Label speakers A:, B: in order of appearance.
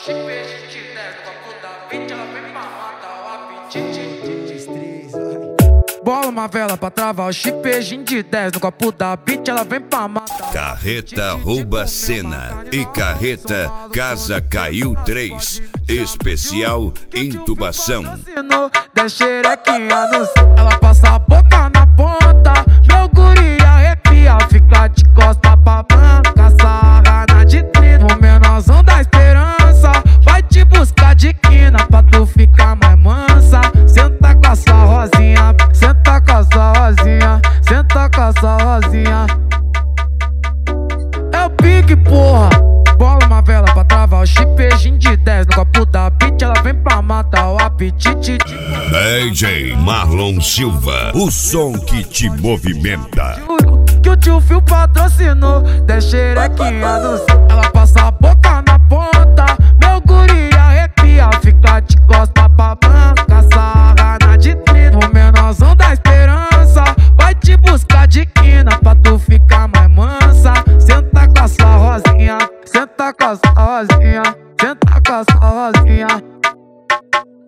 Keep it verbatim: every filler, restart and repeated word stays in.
A: chip vinte e dez, no copo da vinte, ela vem pra matar o apetite. Bola uma vela pra travar o chip de dez, no copo da beat, ela vem pra matar.
B: Carreta rouba cena e carreta Casa Caiu três, especial intubação.
A: Da xerequinha no céu, ela passa a boca na ponta, meu guri arrepia, fica de costa pra banca, sarrada de trino. O menorzão da esperança vai te buscar de quina pra tu ficar mais mansa. Senta com a sua rosinha, senta com a sua rosinha, senta com a sua rosinha. É o pique, porra. Bola uma vela pra travar o chip de dez, no copo da beat, ela vem pra matar o apetite.
B: D J Marlon Silva, o som que te movimenta.
A: Que o tio Fio patrocinou, da xerequinha no céu, ela passa a boca na ponta, meu guri arrepia, fica de costa pra banca, sarrada de trino. O menorzão da esperança vai te buscar de quina pra tu ficar mais mansa. Senta com a sua rosinha, senta com a sua rosinha, senta com a sua rosinha.